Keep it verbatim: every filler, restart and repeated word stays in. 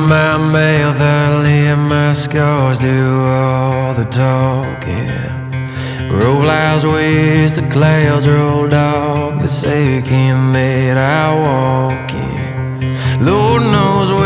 my mouth, I let my scars do all the talking. Roll flies ways, the clouds roll dark, the second that I walk in. Lord knows